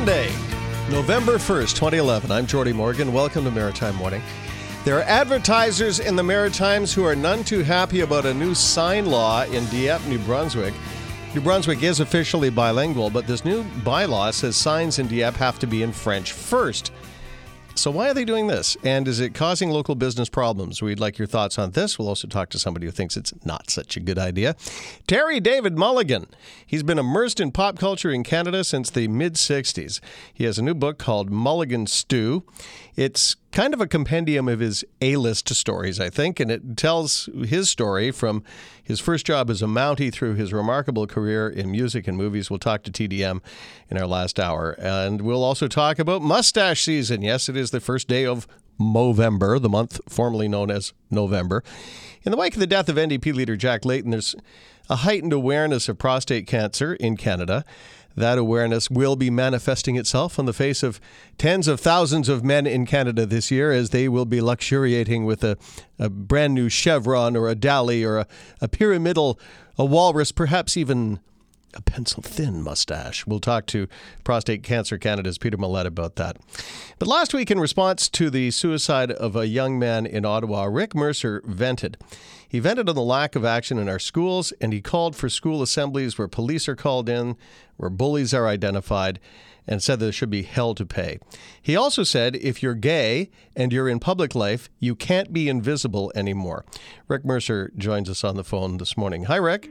Monday, November 1st, 2011. I'm Jordy Morgan. Welcome to Maritime Morning. There are advertisers in the Maritimes who are none too happy about a new sign law in Dieppe, New Brunswick. New Brunswick is officially bilingual, but this new bylaw says signs in Dieppe have to be in French first. So why are they doing this? And is it causing local business problems? We'd like your thoughts on this. We'll also talk to somebody who thinks it's not such a good idea. Terry David Mulligan. He's been immersed in pop culture in Canada since the mid-'60s. He has a new book called Mulligan Stew. It's kind of a compendium of his A-list stories, I think, and it tells his story from his first job as a Mountie through his remarkable career in music and movies. We'll talk to TDM in our last hour. And we'll also talk about mustache season. Yes, it is the first day of Movember, the month formerly known as November. In the wake of the death of NDP leader Jack Layton, there's a heightened awareness of prostate cancer in Canada. That awareness will be manifesting itself on the face of tens of thousands of men in Canada this year as they will be luxuriating with a brand new chevron or a Dali or a pyramidal, a walrus, perhaps even a pencil-thin mustache. We'll talk to Prostate Cancer Canada's Peter Millett about that. But last week, in response to the suicide of a young man in Ottawa, Rick Mercer vented. He vented on the lack of action in our schools, and he called for school assemblies where police are called in, where bullies are identified, and said there should be hell to pay. He also said if you're gay and you're in public life, you can't be invisible anymore. Rick Mercer joins us on the phone this morning. Hi, Rick.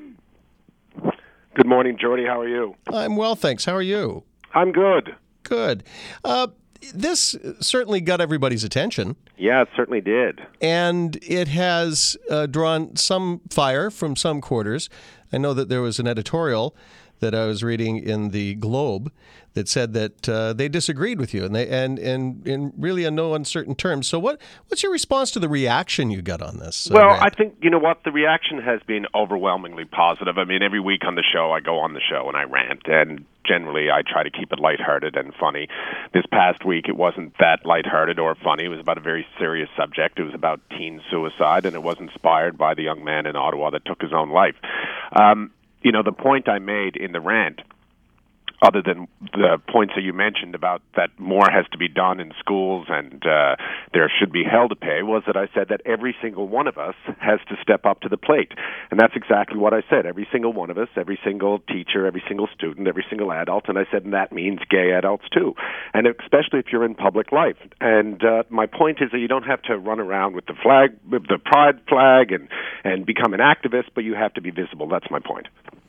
Good morning, Jordy. How are you? I'm well, thanks. How are you? I'm good. Good. This certainly got everybody's attention. Yeah, it certainly did. And it has drawn some fire from some quarters. I know that there was an editorial that I was reading in the Globe that said that they disagreed with you, and in really in no uncertain terms. So what's your response to the reaction you got on this? Well, rant? I think, you know what, the reaction has been overwhelmingly positive. I mean, every week on the show, I go on the show and I rant, and generally I try to keep it lighthearted and funny. This past week, it wasn't that lighthearted or funny. It was about a very serious subject. It was about teen suicide, and it was inspired by the young man in Ottawa that took his own life. You know, the point I made in the rant, other than the points that you mentioned about that more has to be done in schools and there should be hell to pay, was that I said that every single one of us has to step up to the plate. And that's exactly what I said. Every single one of us, every single teacher, every single student, every single adult. And I said, and that means gay adults too. And especially if you're in public life. And my point is that you don't have to run around with the flag, with the pride flag and become an activist, but you have to be visible. That's my point.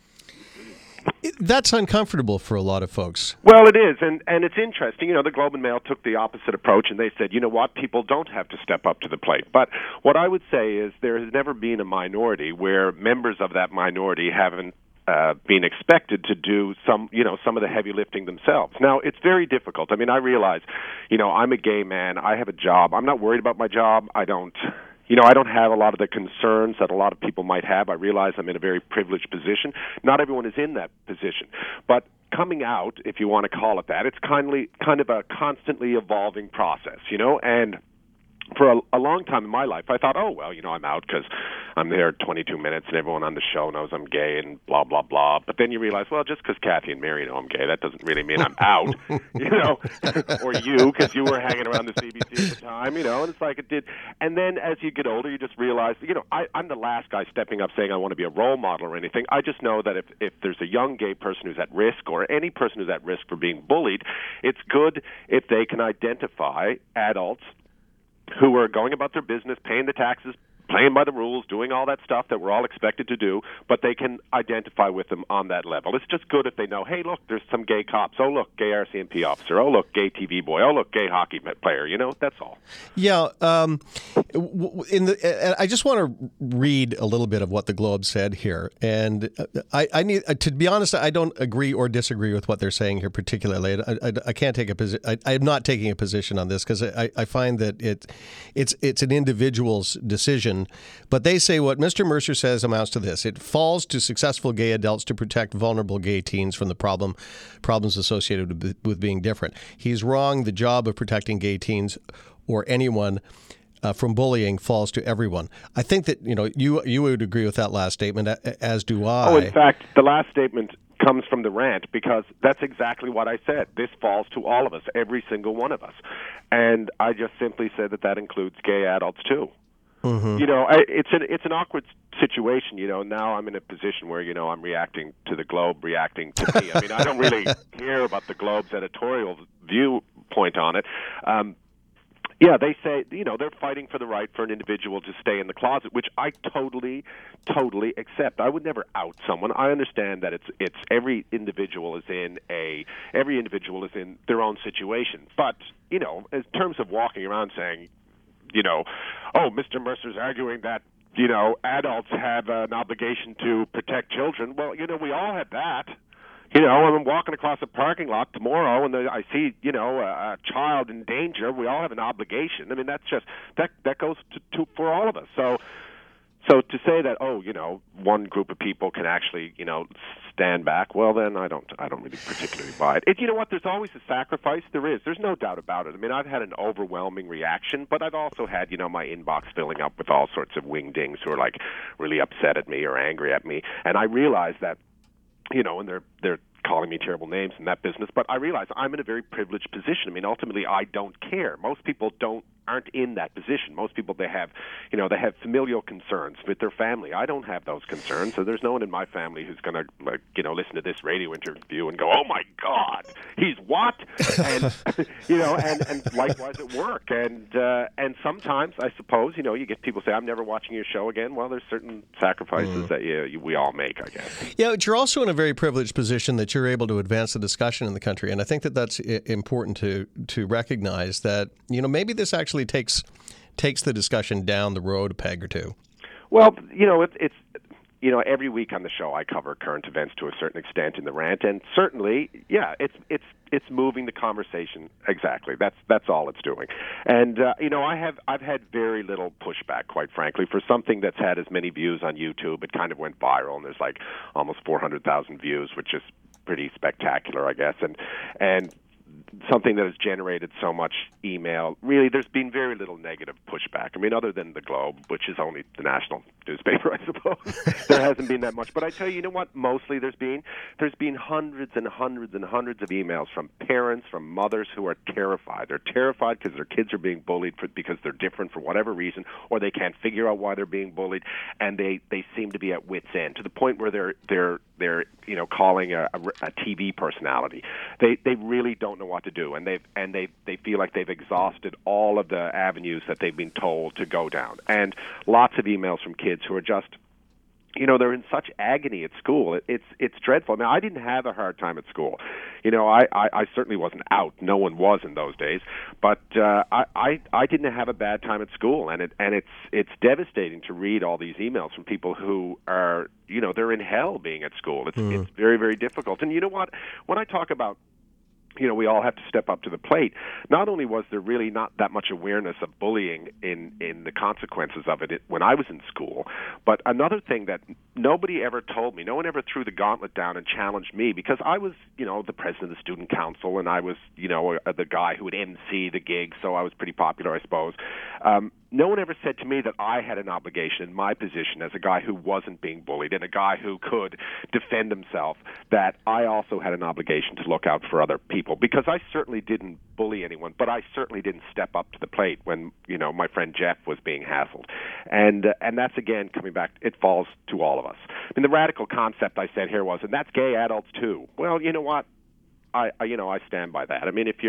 That's uncomfortable for a lot of folks. Well, it is, and it's interesting. You know, the Globe and Mail took the opposite approach, and they said, you know what, people don't have to step up to the plate. But what I would say is there has never been a minority where members of that minority haven't been expected to do some of the heavy lifting themselves. Now, it's very difficult. I mean, I realize, you know, I'm a gay man. I have a job. I'm not worried about my job. I don't have a lot of the concerns that a lot of people might have. I realize I'm in a very privileged position. Not everyone is in that position. But coming out, if you want to call it that, it's kind of a constantly evolving process, you know, and for a long time in my life, I thought, oh, well, you know, I'm out because I'm there 22 minutes and everyone on the show knows I'm gay and blah, blah, blah. But then you realize, well, just because Kathy and Mary know I'm gay, that doesn't really mean I'm out, you know, or you, because you were hanging around the CBC at the time, you know, and it's like it did. And then as you get older, you just realize, you know, I'm the last guy stepping up saying I want to be a role model or anything. I just know that if there's a young gay person who's at risk or any person who's at risk for being bullied, it's good if they can identify adults who are going about their business, paying the taxes, playing by the rules, doing all that stuff that we're all expected to do, but they can identify with them on that level. It's just good if they know, hey, look, there's some gay cops. Oh, look, gay RCMP officer. Oh, look, gay TV boy. Oh, look, gay hockey player. You know, that's all. Yeah. I just want to read a little bit of what the Globe said here. And I need, to be honest, I don't agree or disagree with what they're saying here particularly. I can't take a position. I'm not taking a position on this because I find that it's an individual's decision. But they say what Mr. Mercer says amounts to this. It falls to successful gay adults to protect vulnerable gay teens from the problems associated with being different. He's wrong. The job of protecting gay teens or anyone from bullying falls to everyone. I think that, you know, you would agree with that last statement, as do I. Oh, in fact, the last statement comes from the rant, because that's exactly what I said. This falls to all of us, every single one of us. And I just simply said that includes gay adults too. Mm-hmm. It's an awkward situation. Now I'm in a position where I'm reacting to the Globe reacting to me. I mean, I don't really care about the Globe's editorial viewpoint on it. Yeah, they say, they're fighting for the right for an individual to stay in the closet, which I totally accept. I would never out someone. I understand that it's every individual is in their own situation. But, in terms of walking around saying, oh, Mr. Mercer's arguing that, adults have an obligation to protect children. Well, we all have that. I'm walking across a parking lot tomorrow and I see, a child in danger. We all have an obligation. I mean, that's just, that goes to for all of us. So to say that, one group of people can actually, stand back, well, then I don't really particularly buy it. You know what? There's always a sacrifice. There is. There's no doubt about it. I mean, I've had an overwhelming reaction, but I've also had, my inbox filling up with all sorts of wingdings who are like really upset at me or angry at me. And I realize that, and they're calling me terrible names in that business, but I realize I'm in a very privileged position. I mean, ultimately, I don't care. Most people aren't in that position. Most people, they have familial concerns with their family. I don't have those concerns, so there's no one in my family who's going to, listen to this radio interview and go, oh my God, he's what? And, and likewise at work. And sometimes, I suppose, you get people say, I'm never watching your show again. Well, there's certain sacrifices that we all make, I guess. Yeah, but you're also in a very privileged position that you're able to advance the discussion in the country, and I think that's important to recognize that, maybe this actually takes the discussion down the road a peg or two. Well, it's every week on the show I cover current events to a certain extent in the rant, and certainly, yeah, it's moving the conversation. Exactly, that's all it's doing. And I've had very little pushback, quite frankly, for something that's had as many views on YouTube. It kind of went viral, and there's like almost 400,000 views, which is pretty spectacular, I guess, and something that has generated so much email. Really, there's been very little negative pushback. I mean, other than the Globe, which is only the national newspaper, I suppose. There hasn't been that much. But I tell you, what? Mostly there's been hundreds and hundreds and hundreds of emails from parents, from mothers who are terrified. They're terrified because their kids are being bullied because they're different for whatever reason, or they can't figure out why they're being bullied, and they seem to be at wit's end, to the point where they're calling a TV personality. They really don't know what to do, and they feel like they've exhausted all of the avenues that they've been told to go down. And lots of emails from kids who are just, they're in such agony at school. It's dreadful. I mean, I didn't have a hard time at school. I certainly wasn't out. No one was in those days. But I didn't have a bad time at school, and it's devastating to read all these emails from people who are, they're in hell being at school. It's very, very difficult. And you know what? When I talk about, we all have to step up to the plate. Not only was there really not that much awareness of bullying in the consequences of it when I was in school, but another thing that nobody ever told me, no one ever threw the gauntlet down and challenged me, because I was, the president of the student council, and I was, the guy who would MC the gig, so I was pretty popular, I suppose. No one ever said to me that I had an obligation in my position as a guy who wasn't being bullied and a guy who could defend himself, that I also had an obligation to look out for other people, because I certainly didn't bully anyone, but I certainly didn't step up to the plate when, my friend Jeff was being hassled. And that's, again, coming back, it falls to all of us. I mean, the radical concept I said here was, and that's gay adults too. Well, you know what? I stand by that. I mean, if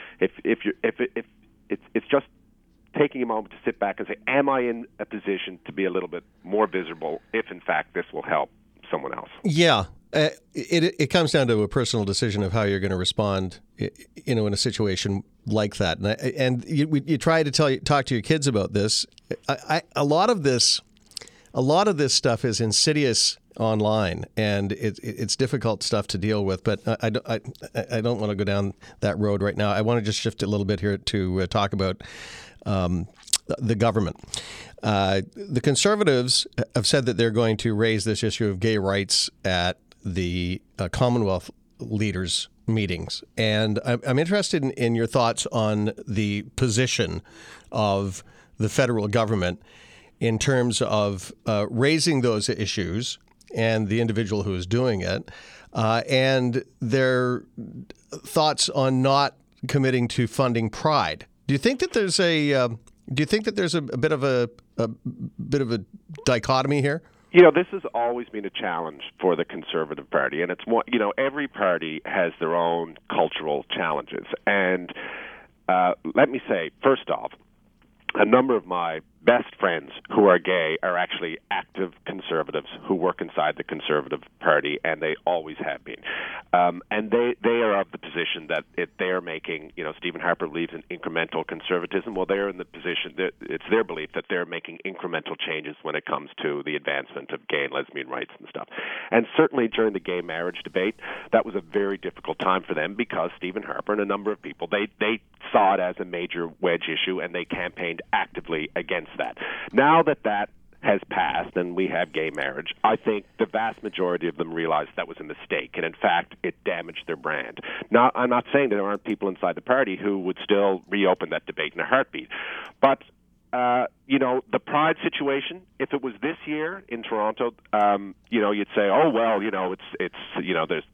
it's just taking a moment to sit back and say, am I in a position to be a little bit more visible if, in fact, this will help someone else? Yeah. It comes down to a personal decision of how you're going to respond, in a situation like that. And you try to talk to your kids about this. A lot of this stuff is insidious online, and it's difficult stuff to deal with. But I don't want to go down that road right now. I want to just shift a little bit here to talk about the government. The Conservatives have said that they're going to raise this issue of gay rights at the Commonwealth leaders' meetings. And I'm interested in your thoughts on the position of the federal government in terms of raising those issues and the individual who is doing it, and their thoughts on not committing to funding Pride. Do you think that there's a bit of a dichotomy here? You know, this has always been a challenge for the Conservative Party, and it's more, you know, every party has their own cultural challenges. And let me say, first off, a number of my best friends who are gay are actually active conservatives who work inside the Conservative Party, and they always have been. And they are of the position that they are making, you know, Stephen Harper believes in incremental conservatism. Well, they're in the position that it's their belief that they're making incremental changes when it comes to the advancement of gay and lesbian rights and stuff. And certainly during the gay marriage debate, that was a very difficult time for them because Stephen Harper and a number of people, they saw it as a major wedge issue, and they campaigned actively against that. Now that has passed and we have gay marriage, I think the vast majority of them realized that was a mistake, and in fact, it damaged their brand. Now, I'm not saying that there aren't people inside the party who would still reopen that debate in a heartbeat, but you know, the Pride situation, if it was this year in Toronto, you know, you'd say, oh, well, you know, it's you know, there's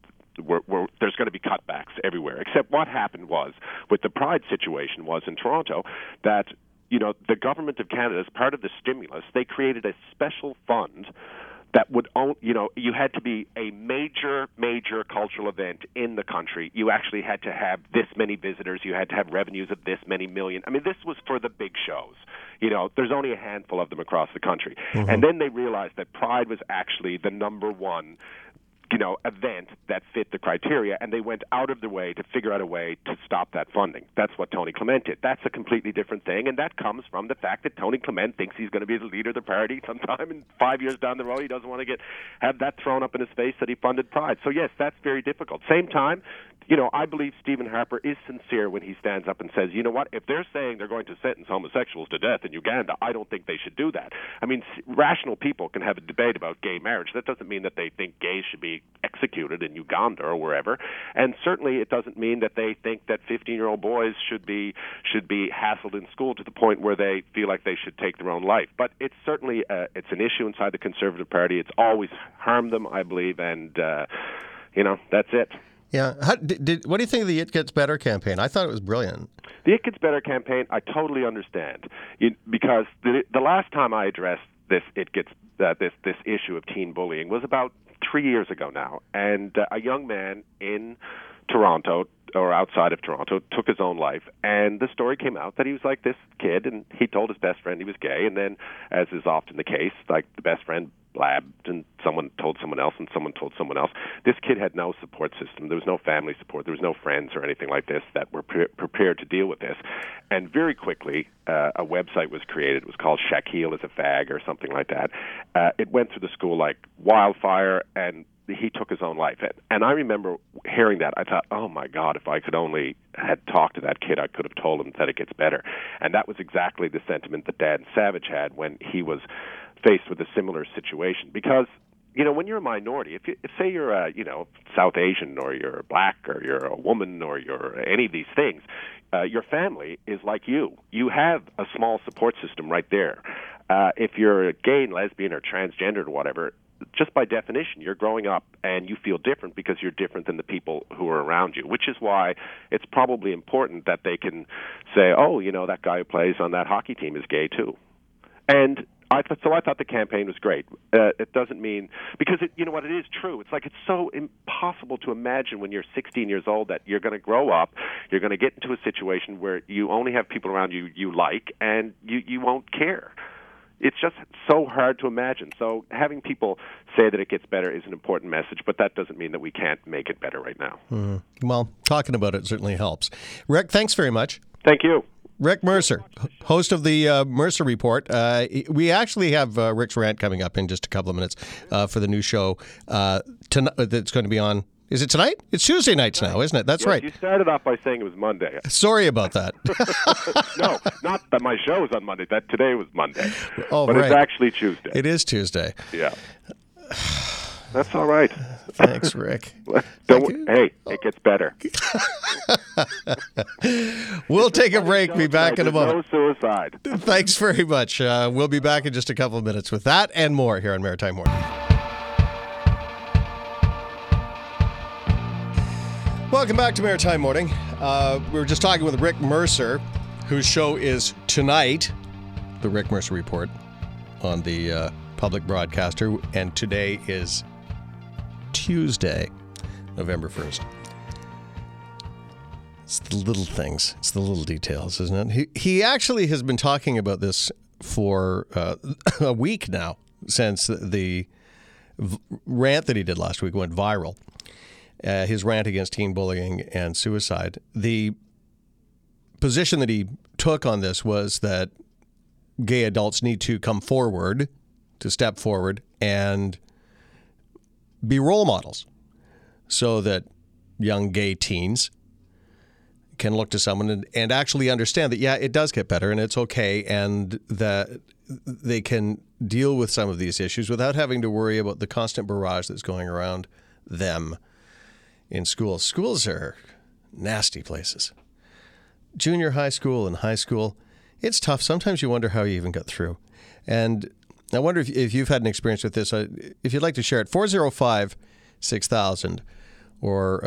going to be cutbacks everywhere. Except what happened was, with the Pride situation was in Toronto, that, you know, the government of Canada, as part of the stimulus, they created a special fund that would own, you know, you had to be a major cultural event in the country. You actually had to have this many visitors. You had to have revenues of this many million. I mean, this was for the big shows. You know, there's only a handful of them across the country. Mm-hmm. And then they realized that Pride was actually the number one, you know, event that fit the criteria, and they went out of their way to figure out a way to stop that funding. That's what Tony Clement did. That's a completely different thing, and that comes from the fact that Tony Clement thinks he's going to be the leader of the party sometime in 5 years down the road. He doesn't want to have that thrown up in his face that he funded Pride. So, yes, that's very difficult. Same time, you know, I believe Stephen Harper is sincere when he stands up and says, you know what, if they're saying they're going to sentence homosexuals to death in Uganda, I don't think they should do that. I mean, rational people can have a debate about gay marriage. That doesn't mean that they think gays should be executed in Uganda or wherever. And certainly it doesn't mean that they think that 15-year-old boys should be hassled in school to the point where they feel like they should take their own life. But it's certainly it's an issue inside the Conservative Party. It's always harmed them, I believe, and, you know, that's it. Yeah. What do you think of the It Gets Better campaign? I thought it was brilliant. The It Gets Better campaign, I totally understand, because the last time I addressed this this issue of teen bullying was about 3 years ago now, and a young man in Toronto or outside of Toronto took his own life, and the story came out that he was like this kid, and he told his best friend he was gay, and then, as is often the case, like the best friend blabbed, and someone told someone else, and someone told someone else. This kid had no support system. There was no family support. There was no friends or anything like this that were prepared to deal with this. And very quickly, a website was created. It was called Shaquille is a Fag or something like that. It went through the school like wildfire, and he took his own life. And I remember hearing that. I thought, oh, my God, if I could only had talked to that kid, I could have told him that it gets better. And that was exactly the sentiment that Dan Savage had when he was faced with a similar situation. Because, you know, when you're a minority, if say you're you know, South Asian, or you're black, or you're a woman, or you're any of these things, your family is like you. You have a small support system right there. If you're gay and lesbian or transgender or whatever, just by definition, you're growing up and you feel different because you're different than the people who are around you, which is why it's probably important that they can say, oh, you know, that guy who plays on that hockey team is gay too. And I thought the campaign was great. It doesn't mean, because you know what, it is true. It's like it's so impossible to imagine when you're 16 years old that you're going to grow up, you're going to get into a situation where you only have people around you like, and you won't care. It's just so hard to imagine. So having people say that it gets better is an important message, but that doesn't mean that we can't make it better right now. Mm-hmm. Well, talking about it certainly helps. Rick, thanks very much. Thank you. Rick Mercer, host of the Mercer Report. We actually have Rick's rant coming up in just a couple of minutes for the new show tonight. That's going to be on. Is it tonight? It's Tuesday nights now, isn't it? That's right. You started off by saying it was Monday. Sorry about that. No, not that my show was on Monday. That today was Monday. Oh, but right. It's actually Tuesday. It is Tuesday. Yeah. That's all right. Thanks, Rick. Hey, it gets better. We'll take a break. Be back in a moment. No suicide. Thanks very much. We'll be back in just a couple of minutes with that and more here on Maritime Morning. Welcome back to Maritime Morning. We were just talking with Rick Mercer, whose show is tonight, the Rick Mercer Report, on the public broadcaster, and today is Tuesday, November 1st. It's the little things. It's the little details, isn't it? He actually has been talking about this for a week now, since the rant that he did last week went viral. His rant against teen bullying and suicide. The position that he took on this was that gay adults need to come forward, to step forward and be role models so that young gay teens can look to someone and actually understand that, yeah, it does get better and it's okay, and that they can deal with some of these issues without having to worry about the constant barrage that's going around them in schools. Schools are nasty places. Junior high school and high school, it's tough. Sometimes you wonder how you even got through. And I wonder if you've had an experience with this. If you'd like to share it, 405-6000 or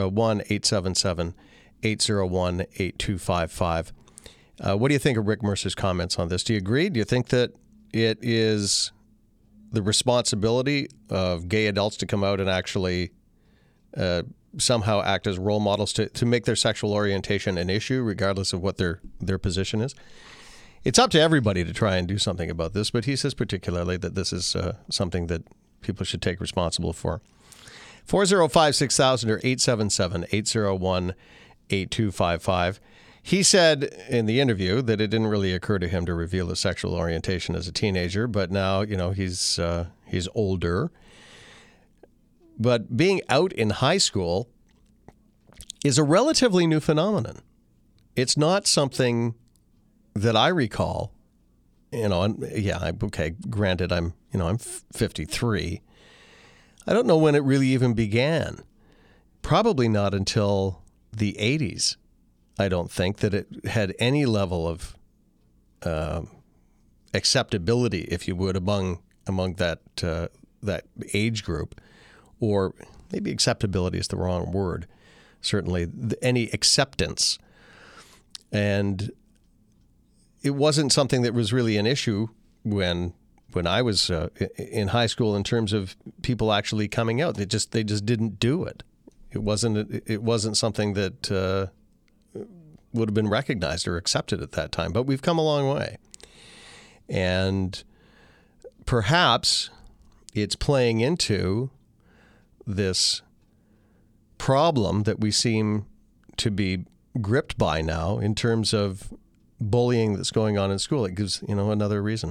1-877-801-8255. What do you think of Rick Mercer's comments on this? Do you agree? Do you think that it is the responsibility of gay adults to come out and actually somehow act as role models to make their sexual orientation an issue, regardless of what their position is? It's up to everybody to try and do something about this, but he says particularly that this is something that people should take responsible for. 405-6000 or 877-801-8255. He said in the interview that it didn't really occur to him to reveal his sexual orientation as a teenager, but now, he's older. But being out in high school is a relatively new phenomenon. It's not something that I recall, granted I'm 53. I don't know when it really even began. Probably not until the 80s. I don't think that it had any level of acceptability, if you would, among that age group. Or maybe acceptability is the wrong word. Certainly any acceptance. And it wasn't something that was really an issue when I was in high school in terms of people actually coming out. They just didn't do it. It wasn't something that would have been recognized or accepted at that time. But we've come a long way. And perhaps it's playing into this problem that we seem to be gripped by now in terms of bullying that's going on in school. It gives, another reason.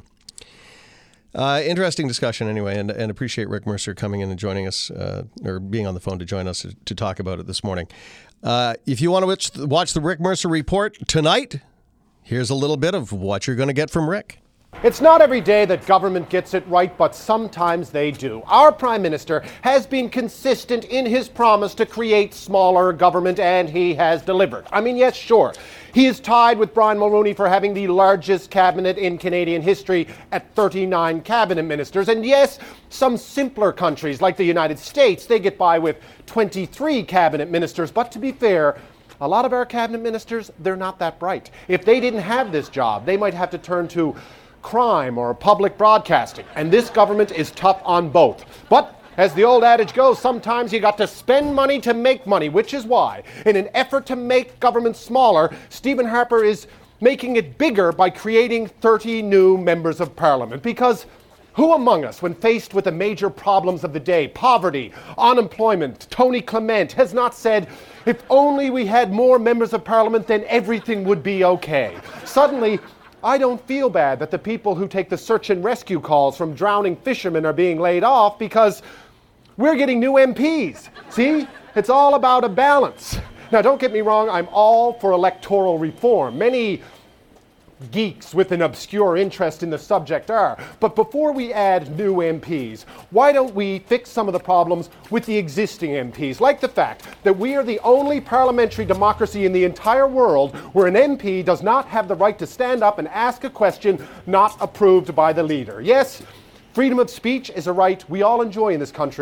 Interesting discussion anyway, and appreciate Rick Mercer coming in and joining us, or being on the phone to join us to talk about it this morning. If you want to watch the Rick Mercer Report tonight, here's a little bit of what you're going to get from Rick. It's not every day that government gets it right, but sometimes they do. Our Prime Minister has been consistent in his promise to create smaller government, and he has delivered. Yes, sure. He is tied with Brian Mulroney for having the largest cabinet in Canadian history at 39 cabinet ministers. And yes, some simpler countries like the United States, they get by with 23 cabinet ministers. But to be fair, a lot of our cabinet ministers, they're not that bright. If they didn't have this job, they might have to turn to crime or public broadcasting. And this government is tough on both. But as the old adage goes, sometimes you got to spend money to make money, which is why, in an effort to make government smaller, Stephen Harper is making it bigger by creating 30 new members of parliament. Because who among us, when faced with the major problems of the day, poverty, unemployment, Tony Clement, has not said, if only we had more members of parliament, then everything would be okay? Suddenly, I don't feel bad that the people who take the search and rescue calls from drowning fishermen are being laid off, because we're getting new MPs. See? It's all about a balance. Now, don't get me wrong, I'm all for electoral reform. Many geeks with an obscure interest in the subject are. But before we add new MPs, why don't we fix some of the problems with the existing MPs, like the fact that we are the only parliamentary democracy in the entire world where an MP does not have the right to stand up and ask a question not approved by the leader. Yes, freedom of speech is a right we all enjoy in this country.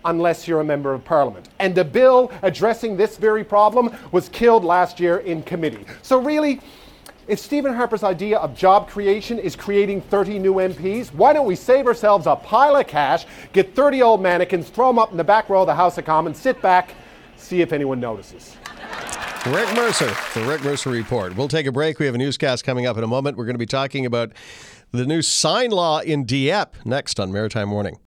unless you're a member of Parliament. And a bill addressing this very problem was killed last year in committee. So really, if Stephen Harper's idea of job creation is creating 30 new MPs, why don't we save ourselves a pile of cash, get 30 old mannequins, throw them up in the back row of the House of Commons, sit back, see if anyone notices. Rick Mercer, the Rick Mercer Report. We'll take a break. We have a newscast coming up in a moment. We're going to be talking about the new sign law in Dieppe next on Maritime Morning.